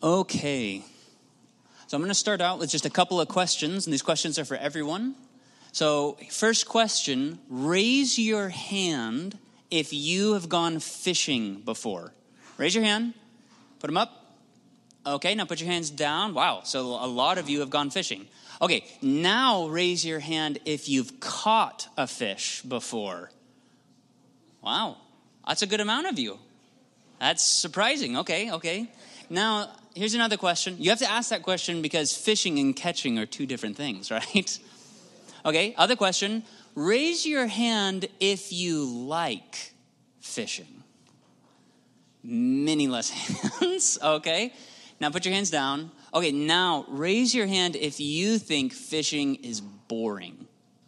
Okay. So I'm going to start out with just a couple of questions, and these questions are for everyone. So first question, raise your hand if you have gone fishing before. Raise your hand. Put them up. Okay, now put your hands down. Wow, so a lot of you have gone fishing. Okay, now raise your hand if you've caught a fish before. Wow, that's a good amount of you. That's surprising. Okay. Now, here's another question. You have to ask that question because fishing and catching are two different things, right? Okay, other question. Raise your hand if you like fishing. Many less hands, okay. Now put your hands down. Okay, now raise your hand if you think fishing is boring.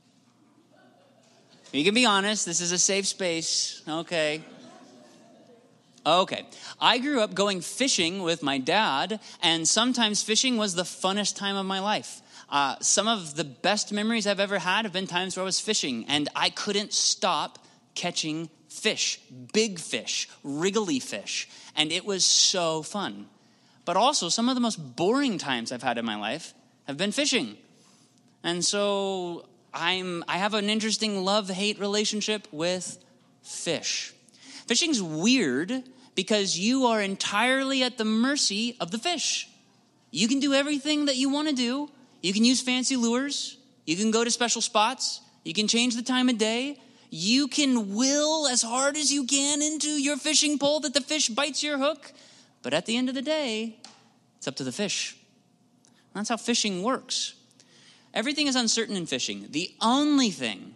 You can be honest. This is a safe space. Okay. I grew up going fishing with my dad, and sometimes fishing was the funnest time of my life. Some of the best memories I've ever had have been times where I was fishing, and I couldn't stop catching fish, big fish, wriggly fish, and it was so fun. But also, some of the most boring times I've had in my life have been fishing. And so I have an interesting love-hate relationship with fish. Fishing's weird because you are entirely at the mercy of the fish. You can do everything that you want to do. You can use fancy lures. You can go to special spots. You can change the time of day. You can will as hard as you can into your fishing pole that the fish bites your hook. But at the end of the day, it's up to the fish. That's how fishing works. Everything is uncertain in fishing. The only thing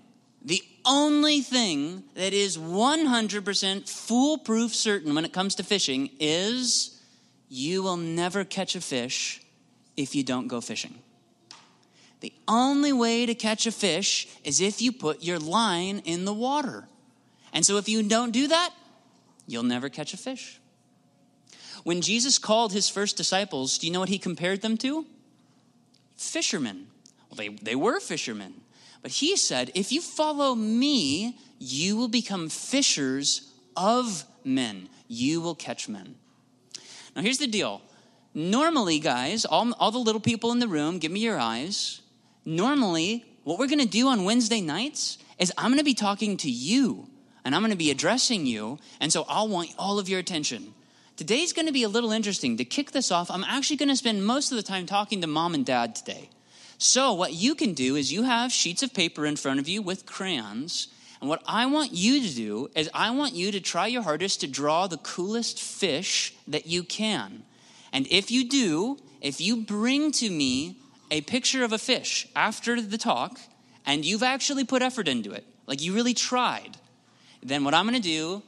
that is 100% foolproof certain when it comes to fishing is you will never catch a fish if you don't go fishing. The only way to catch a fish is if you put your line in the water. And so if you don't do that, you'll never catch a fish. When Jesus called his first disciples, do you know what he compared them to? Fishermen. Well, they were fishermen. But he said, if you follow me, you will become fishers of men. You will catch men. Now, here's the deal. Normally, guys, all the little people in the room, give me your eyes. Normally, what we're going to do on Wednesday nights is I'm going to be talking to you, and I'm going to be addressing you, and so I'll want all of your attention. Today's going to be a little interesting. To kick this off, I'm actually going to spend most of the time talking to mom and dad today. So what you can do is you have sheets of paper in front of you with crayons. And what I want you to do is I want you to try your hardest to draw the coolest fish that you can. And if you do, if you bring to me a picture of a fish after the talk, and you've actually put effort into it, like you really tried, then what I'm going to do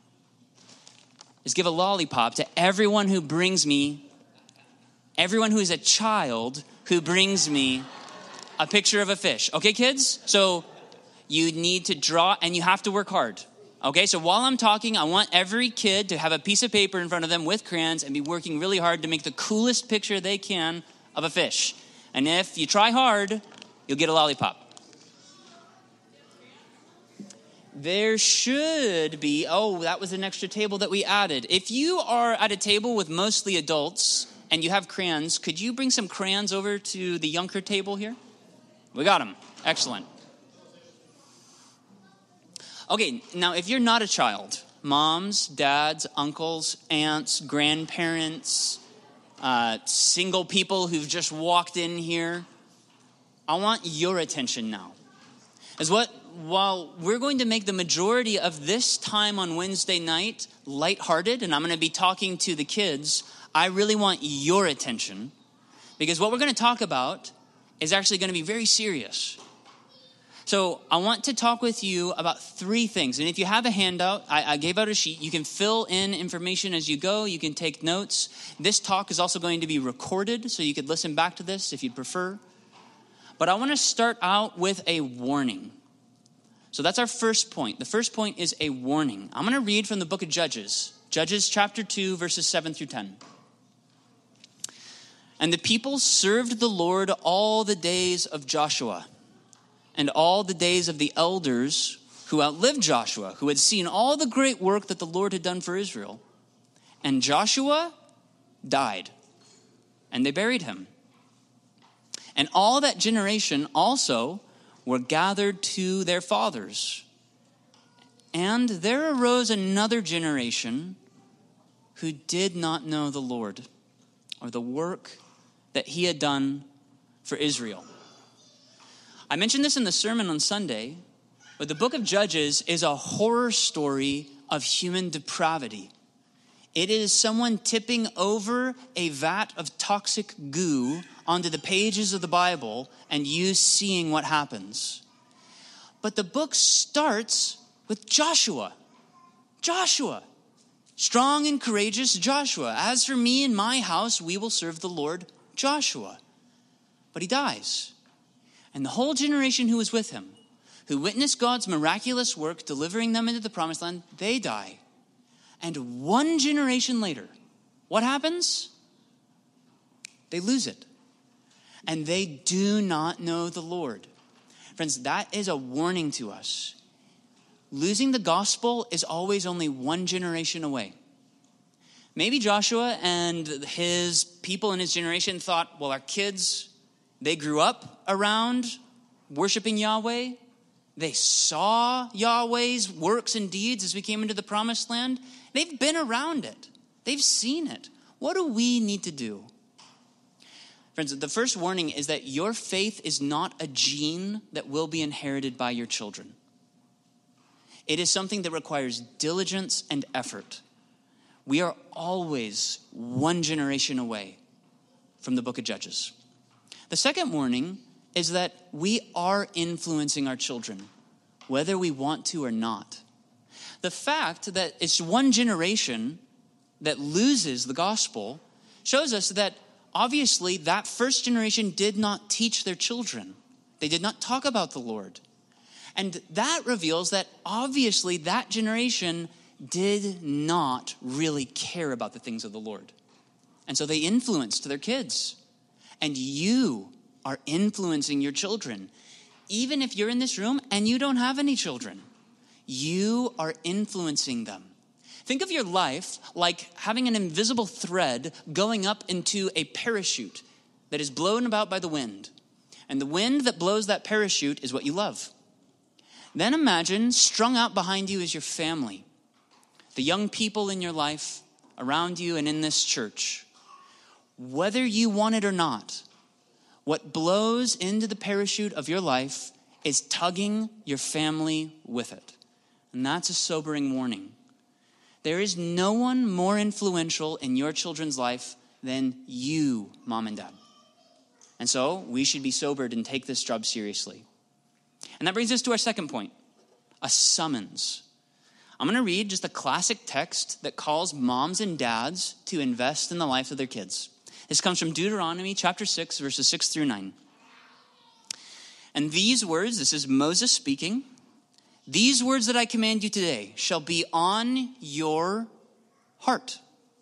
is give a lollipop to everyone who is a child who brings me a picture of a fish. Okay, kids? So you need to draw, and you have to work hard. Okay, so while I'm talking, I want every kid to have a piece of paper in front of them with crayons and be working really hard to make the coolest picture they can of a fish. And if you try hard, you'll get a lollipop. There should be, that was an extra table that we added. If you are at a table with mostly adults and you have crayons, could you bring some crayons over to the younger table here? We got them. Excellent. Okay, now if you're not a child, moms, dads, uncles, aunts, grandparents, single people who've just walked in here, I want your attention now. While we're going to make the majority of this time on Wednesday night lighthearted, and I'm going to be talking to the kids, I really want your attention, because what we're going to talk about is actually going to be very serious. So I want to talk with you about three things. And if you have a handout, I gave out a sheet. You can fill in information as you go. You can take notes. This talk is also going to be recorded, so you could listen back to this if you'd prefer. But I want to start out with a warning. So that's our first point. The first point is a warning. I'm going to read from the book of Judges. Judges chapter 2, verses 7 through 10. And the people served the Lord all the days of Joshua and all the days of the elders who outlived Joshua, who had seen all the great work that the Lord had done for Israel. And Joshua died and they buried him. And all that generation also were gathered to their fathers. And there arose another generation who did not know the Lord or the work that he had done for Israel. I mentioned this in the sermon on Sunday, but the book of Judges is a horror story of human depravity. It is someone tipping over a vat of toxic goo onto the pages of the Bible and you seeing what happens. But the book starts with Joshua. Joshua. Strong and courageous Joshua. As for me and my house, we will serve the Lord. Joshua. But he dies. And the whole generation who was with him, who witnessed God's miraculous work delivering them into the promised land, they die. And one generation later, what happens? They lose it. And they do not know the Lord. Friends, that is a warning to us. Losing the gospel is always only one generation away. Maybe Joshua and his people in his generation thought, well, our kids, they grew up around worshiping Yahweh. They saw Yahweh's works and deeds as we came into the promised land. They've been around it. They've seen it. What do we need to do? Friends, the first warning is that your faith is not a gene that will be inherited by your children. It is something that requires diligence and effort. We are always one generation away from the book of Judges. The second warning is that we are influencing our children, whether we want to or not. The fact that it's one generation that loses the gospel shows us that obviously that first generation did not teach their children. They did not talk about the Lord. And that reveals that obviously that generation did not really care about the things of the Lord. And so they influenced their kids. And you are influencing your children. Even if you're in this room and you don't have any children, you are influencing them. Think of your life like having an invisible thread going up into a parachute that is blown about by the wind. And the wind that blows that parachute is what you love. Then imagine strung out behind you is your family, the young people in your life, around you and in this church. Whether you want it or not, what blows into the parachute of your life is tugging your family with it. And that's a sobering warning. There is no one more influential in your children's life than you, mom and dad. And so we should be sobered and take this job seriously. And that brings us to our second point, a summons. I'm going to read just a classic text that calls moms and dads to invest in the life of their kids. This comes from Deuteronomy chapter 6, verses 6 through 9. And these words, this is Moses speaking, these words that I command you today shall be on your heart.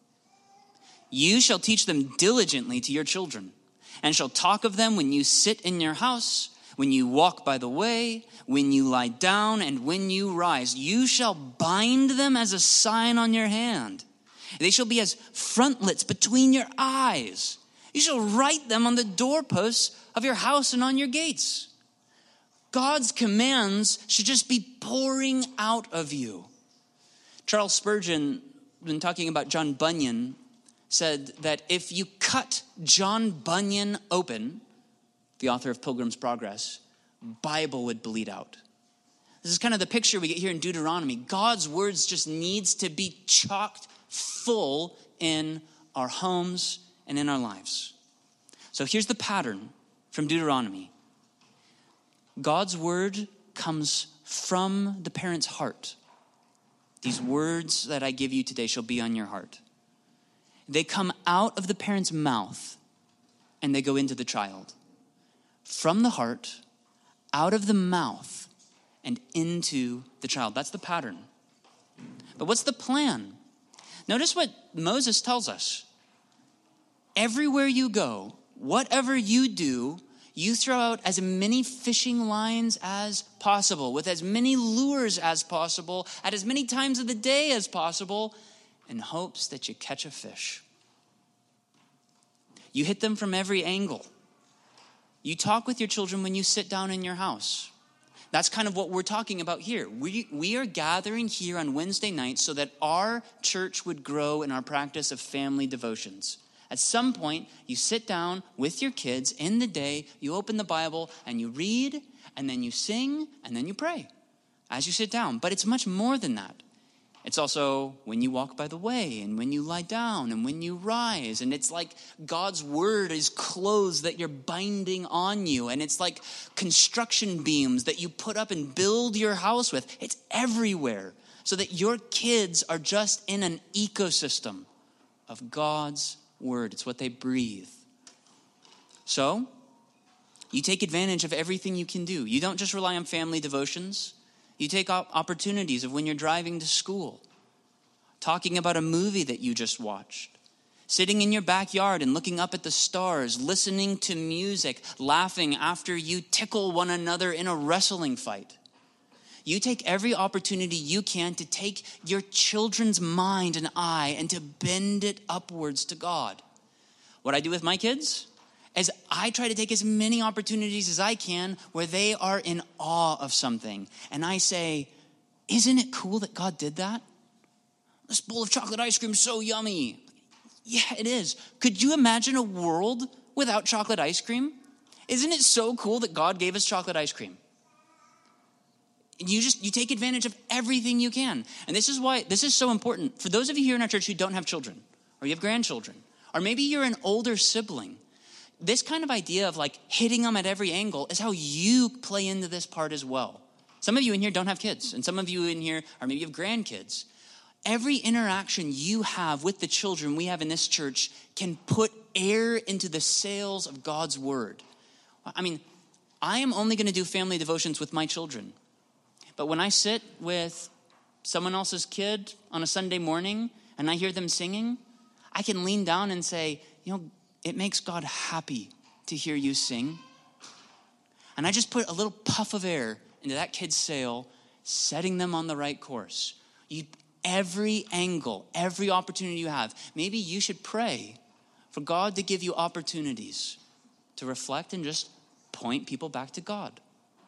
You shall teach them diligently to your children, and shall talk of them when you sit in your house, when you walk by the way, when you lie down, and when you rise. You shall bind them as a sign on your hand. They shall be as frontlets between your eyes. You shall write them on the doorposts of your house and on your gates. God's commands should just be pouring out of you. Charles Spurgeon, when talking about John Bunyan, said that if you cut John Bunyan open, the author of Pilgrim's Progress, Bible would bleed out. This is kind of the picture we get here in Deuteronomy. God's words just needs to be chocked full in our homes and in our lives. So here's the pattern from Deuteronomy. God's word comes from the parent's heart. These words that I give you today shall be on your heart. They come out of the parent's mouth and they go into the child. From the heart, out of the mouth, and into the child. That's the pattern. But what's the plan? Notice what Moses tells us. Everywhere you go, whatever you do, you throw out as many fishing lines as possible, with as many lures as possible, at as many times of the day as possible, in hopes that you catch a fish. You hit them from every angle. You talk with your children when you sit down in your house. That's kind of what we're talking about here. We are gathering here on Wednesday nights so that our church would grow in our practice of family devotions. At some point, you sit down with your kids in the day, you open the Bible, and you read, and then you sing, and then you pray as you sit down. But it's much more than that. It's also when you walk by the way, and when you lie down, and when you rise. And it's like God's word is clothes that you're binding on you. And it's like construction beams that you put up and build your house with. It's everywhere so that your kids are just in an ecosystem of God's word. It's what they breathe. So you take advantage of everything you can do. You don't just rely on family devotions. You take opportunities of when you're driving to school, talking about a movie that you just watched, sitting in your backyard and looking up at the stars, listening to music, laughing after you tickle one another in a wrestling fight. You take every opportunity you can to take your children's mind and eye and to bend it upwards to God. What I do with my kids is I try to take as many opportunities as I can where they are in awe of something. And I say, isn't it cool that God did that? This bowl of chocolate ice cream is so yummy. Yeah, it is. Could you imagine a world without chocolate ice cream? Isn't it so cool that God gave us chocolate ice cream? You take advantage of everything you can. And this is why this is so important. For those of you here in our church who don't have children, or you have grandchildren, or maybe you're an older sibling, this kind of idea of like hitting them at every angle is how you play into this part as well. Some of you in here don't have kids, and some of you in here are maybe you have grandkids. Every interaction you have with the children we have in this church can put air into the sails of God's word. I mean, I am only going to do family devotions with my children. But when I sit with someone else's kid on a Sunday morning and I hear them singing, I can lean down and say, it makes God happy to hear you sing. And I just put a little puff of air into that kid's sail, setting them on the right course. Every angle, every opportunity you have, maybe you should pray for God to give you opportunities to reflect and just point people back to God.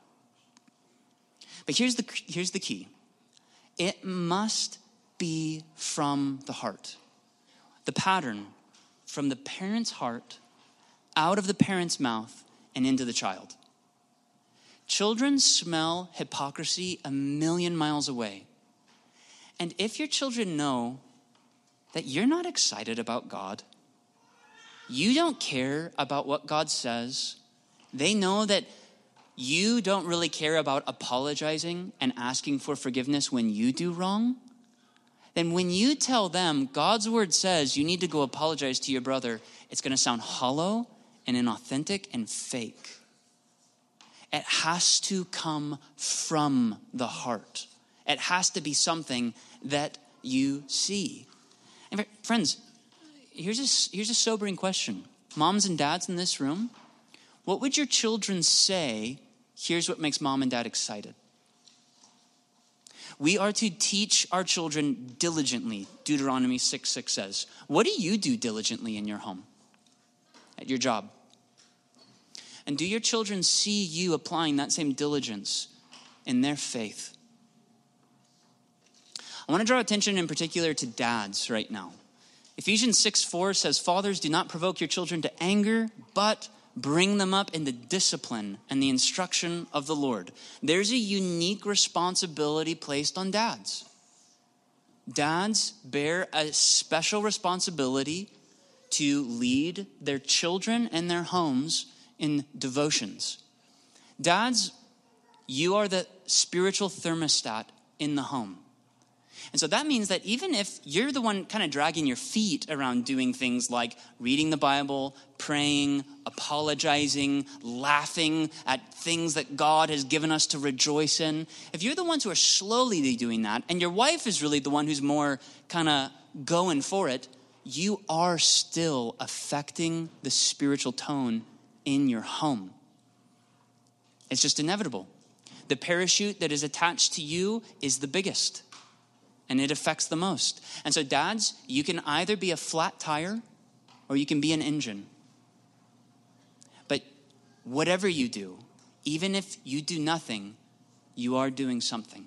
But here's the key. It must be from the heart. The pattern from the parent's heart, out of the parent's mouth, and into the child. Children smell hypocrisy a million miles away. And if your children know that you're not excited about God, you don't care about what God says, they know that you don't really care about apologizing and asking for forgiveness when you do wrong, then when you tell them God's word says you need to go apologize to your brother, it's going to sound hollow and inauthentic and fake. It has to come from the heart. It has to be something that you see. And friends, here's a sobering question. Moms and dads in this room, what would your children say? Here's what makes mom and dad excited. We are to teach our children diligently. Deuteronomy 6:6 says. What do you do diligently in your home? At your job? And do your children see you applying that same diligence in their faith? I want to draw attention in particular to dads right now. Ephesians 6:4 says, fathers, do not provoke your children to anger, but bring them up in the discipline and the instruction of the Lord. There's a unique responsibility placed on dads. Dads bear a special responsibility to lead their children and their homes in devotions. Dads, you are the spiritual thermostat in the home. And so that means that even if you're the one kind of dragging your feet around doing things like reading the Bible, praying, apologizing, laughing at things that God has given us to rejoice in, if you're the ones who are slowly doing that, and your wife is really the one who's more kind of going for it, you are still affecting the spiritual tone in your home. It's just inevitable. The parachute that is attached to you is the biggest. And it affects the most. And so dads, you can either be a flat tire or you can be an engine. whatever you do, even if you do nothing, you are doing something.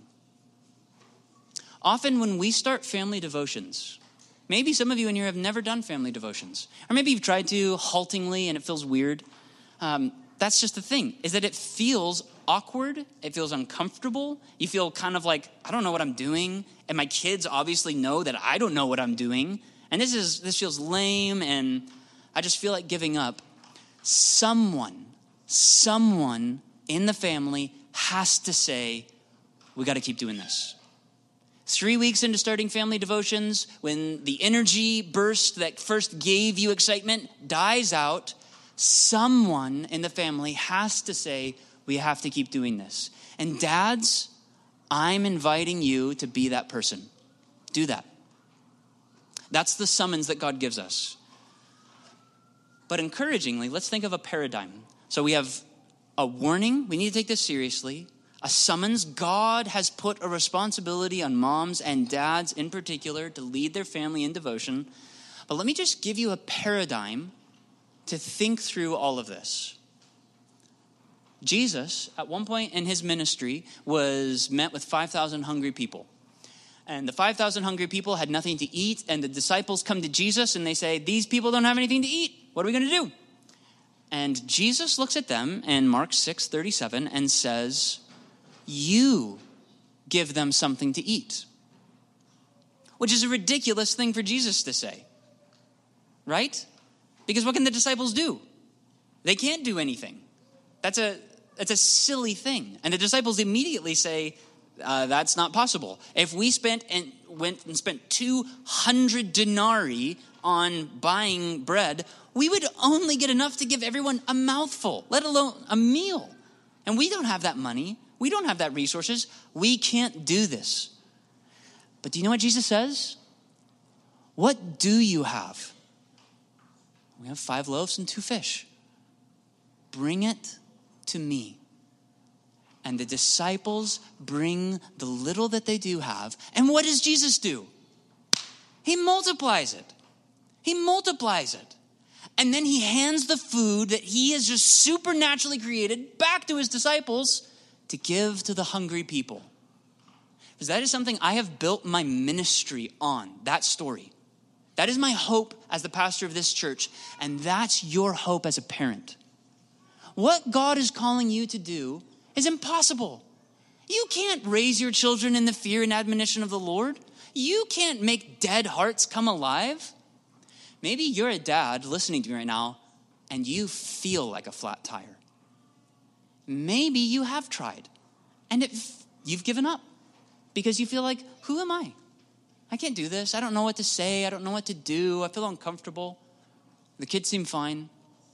Often when we start family devotions, maybe some of you in here have never done family devotions, or maybe you've tried to haltingly and it feels weird. That's just the thing, is that it feels awkward. It feels uncomfortable. You feel kind of like, I don't know what I'm doing. And my kids obviously know that I don't know what I'm doing. And this feels lame, and I just feel like giving up. Someone in the family has to say, we got to keep doing this. 3 weeks into starting family devotions, when the energy burst that first gave you excitement dies out, someone in the family has to say, we have to keep doing this. And dads, I'm inviting you to be that person. Do that. That's the summons that God gives us. But encouragingly, let's think of a paradigm. So we have a warning. We need to take this seriously. A summons. God has put a responsibility on moms and dads in particular to lead their family in devotion. But let me just give you a paradigm to think through all of this. Jesus, at one point in his ministry, was met with 5,000 hungry people. And the 5,000 hungry people had nothing to eat, and the disciples come to Jesus and they say, these people don't have anything to eat. What are we going to do? And Jesus looks at them in Mark 6:37 and says, you give them something to eat. Which is a ridiculous thing for Jesus to say, right? Because what can the disciples do? They can't do anything. That's a silly thing. And the disciples immediately say, that's not possible. If we went and spent 200 denarii on buying bread, we would only get enough to give everyone a mouthful, let alone a meal. And we don't have that money. We don't have that resources. We can't do this. But do you know what Jesus says? What do you have? We have 5 loaves and 2 fish. Bring it to me. And the disciples bring the little that they do have. And what does Jesus do? He multiplies it. He multiplies it. And then he hands the food that he has just supernaturally created back to his disciples to give to the hungry people. Because that is something I have built my ministry on, that story. That is my hope as the pastor of this church. And that's your hope as a parent. What God is calling you to do is impossible. You can't raise your children in the fear and admonition of the Lord. You can't make dead hearts come alive. Maybe you're a dad listening to me right now and you feel like a flat tire. Maybe you have tried and you've given up because you feel like, who am I? I can't do this. I don't know what to say. I don't know what to do. I feel uncomfortable. The kids seem fine.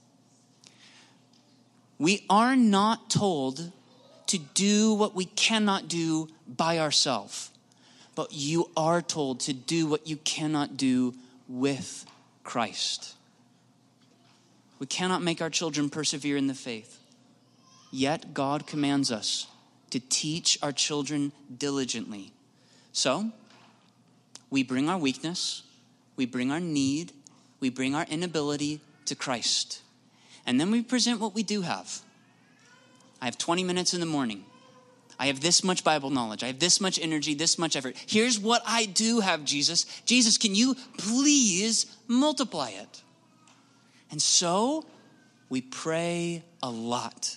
We are not told to do what we cannot do by ourselves, but you are told to do what you cannot do with Christ. We cannot make our children persevere in the faith. Yet God commands us to teach our children diligently. So, we bring our weakness, we bring our need, we bring our inability to Christ. And then we present what we do have. I have 20 minutes in the morning. I have this much Bible knowledge. I have this much energy, this much effort. Here's what I do have, Jesus. Jesus, can you please multiply it? And so we pray a lot,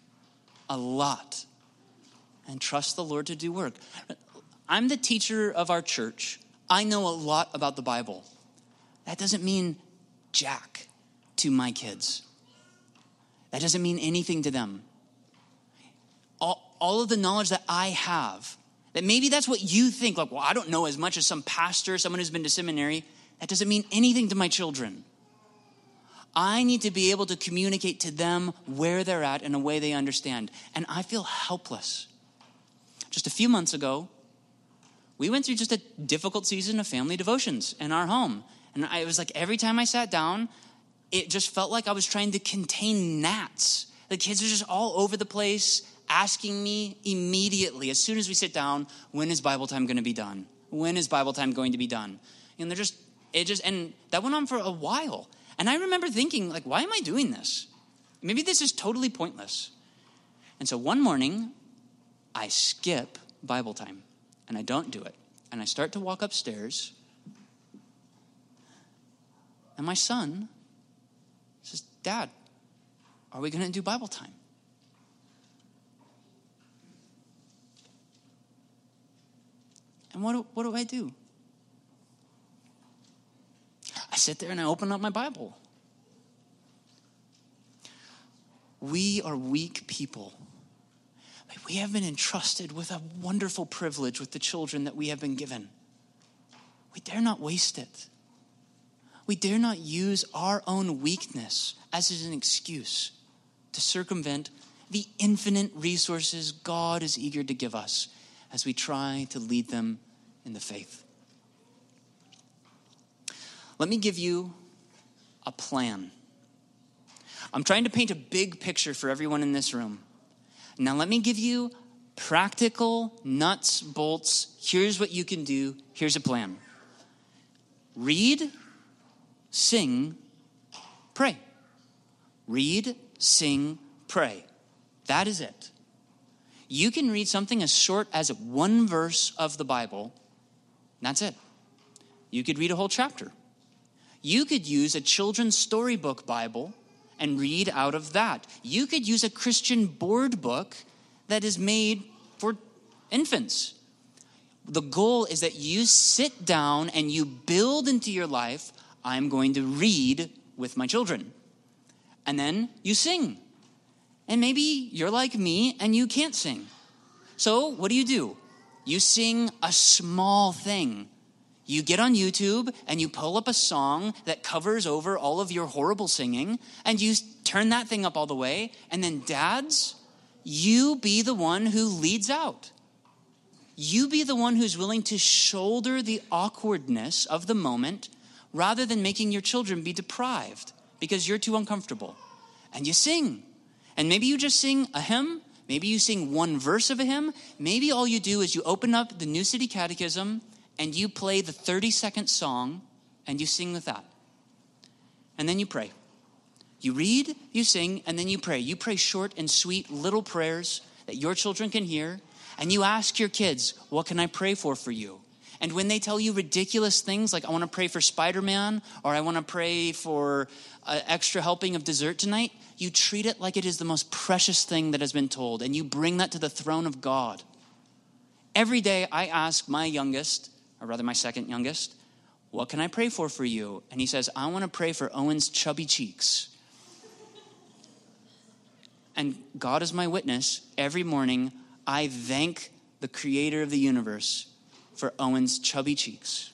and trust the Lord to do work. I'm the teacher of our church. I know a lot about the Bible. That doesn't mean jack to my kids. That doesn't mean anything to them. All of the knowledge that I have, that maybe that's what you think, like, well, I don't know as much as some pastor, someone who's been to seminary. That doesn't mean anything to my children. I need to be able to communicate to them where they're at in a way they understand. And I feel helpless. Just a few months ago, we went through just a difficult season of family devotions in our home. And it was like every time I sat down, it just felt like I was trying to contain gnats. The kids were just all over the place, asking me immediately, as soon as we sit down, when is Bible time going to be done? When is Bible time going to be done? And and that went on for a while. And I remember thinking, like, why am I doing this? Maybe this is totally pointless. And so one morning, I skip Bible time, and I don't do it. And I start to walk upstairs, and my son says, Dad, are we going to do Bible time? And what do I do? I sit there and I open up my Bible. We are weak people. We have been entrusted with a wonderful privilege with the children that we have been given. We dare not waste it. We dare not use our own weakness as an excuse to circumvent the infinite resources God is eager to give us as we try to lead them in the faith. Let me give you a plan. I'm trying to paint a big picture for everyone in this room. Now let me give you practical nuts, bolts. Here's what you can do. Here's a plan. Read, sing, pray. Read, sing, pray. That is it. You can read something as short as one verse of the Bible. That's it. You could read a whole chapter. You could use a children's storybook Bible and read out of that. You could use a Christian board book that is made for infants. The goal is that you sit down and you build into your life, I'm going to read with my children. And then you sing. And maybe you're like me and you can't sing. So what do? You sing a small thing. You get on YouTube and you pull up a song that covers over all of your horrible singing, and you turn that thing up all the way. And then dads, you be the one who leads out. You be the one who's willing to shoulder the awkwardness of the moment rather than making your children be deprived because you're too uncomfortable. And you sing. And maybe you just sing a hymn. Maybe you sing one verse of a hymn. Maybe all you do is you open up the New City Catechism and you play the 30-second song and you sing with that. And then you pray. You read, you sing, and then you pray. You pray short and sweet little prayers that your children can hear. And you ask your kids, what can I pray for you? And when they tell you ridiculous things like, I want to pray for Spider-Man, or I want to pray for an extra helping of dessert tonight, you treat it like it is the most precious thing that has been told. And you bring that to the throne of God. Every day I ask my youngest, or rather my second youngest, what can I pray for you? And he says, I want to pray for Owen's chubby cheeks. And God is my witness. Every morning, I thank the creator of the universe for Owen's chubby cheeks.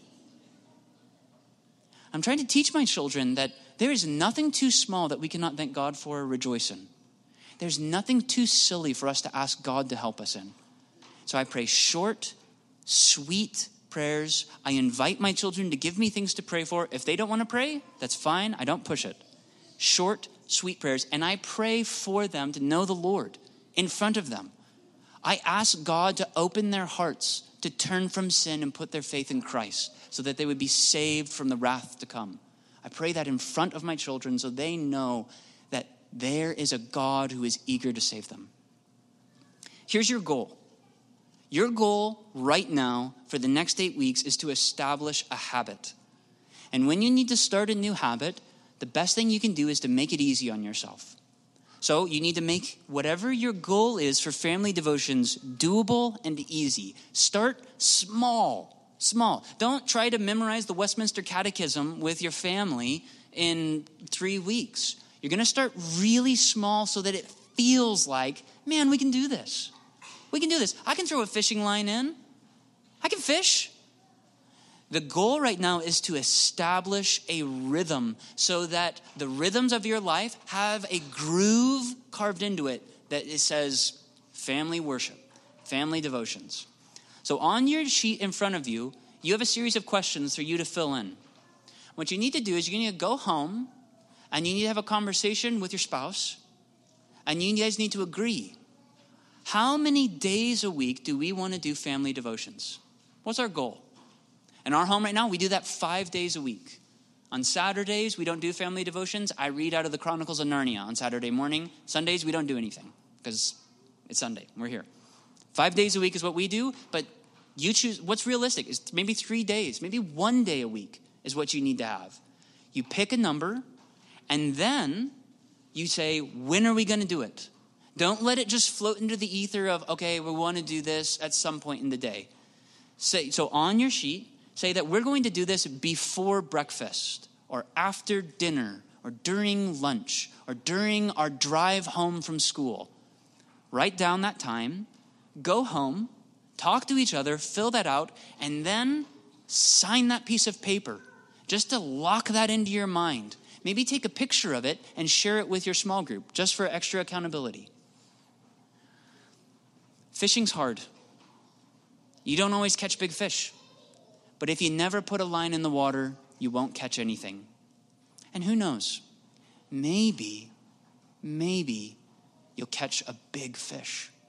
I'm trying to teach my children that there is nothing too small that we cannot thank God for or rejoice in. There's nothing too silly for us to ask God to help us in. So I pray short, sweet prayers. I invite my children to give me things to pray for. If they don't want to pray, that's fine. I don't push it. Short, sweet prayers. And I pray for them to know the Lord in front of them. I ask God to open their hearts to turn from sin and put their faith in Christ so that they would be saved from the wrath to come. I pray that in front of my children so they know that there is a God who is eager to save them. Here's your goal. Your goal right now for the next 8 weeks is to establish a habit. And when you need to start a new habit, the best thing you can do is to make it easy on yourself. So you need to make whatever your goal is for family devotions doable and easy. Start small. Don't try to memorize the Westminster Catechism with your family in 3 weeks. You're going to start really small so that it feels like, man, we can do this. We can do this. I can throw a fishing line in. I can fish. The goal right now is to establish a rhythm so that the rhythms of your life have a groove carved into it that it says family worship, family devotions. So on your sheet in front of you, you have a series of questions for you to fill in. What you need to do is you need to go home and you need to have a conversation with your spouse and you guys need to agree. How many days a week do we want to do family devotions? What's our goal? In our home right now, we do that 5 days a week. On Saturdays, we don't do family devotions. I read out of the Chronicles of Narnia on Saturday morning. Sundays, we don't do anything because it's Sunday. We're here. 5 days a week is what we do, but you choose what's realistic. Is maybe 3 days, maybe 1 day a week is what you need to have. You pick a number, and then you say, when are we going to do it? Don't let it just float into the ether of, okay, we want to do this at some point in the day. So on your sheet, say that we're going to do this before breakfast or after dinner or during lunch or during our drive home from school. Write down that time, go home, talk to each other, fill that out, and then sign that piece of paper just to lock that into your mind. Maybe take a picture of it and share it with your small group just for extra accountability. Fishing's hard. You don't always catch big fish. But if you never put a line in the water, you won't catch anything. And who knows? Maybe you'll catch a big fish.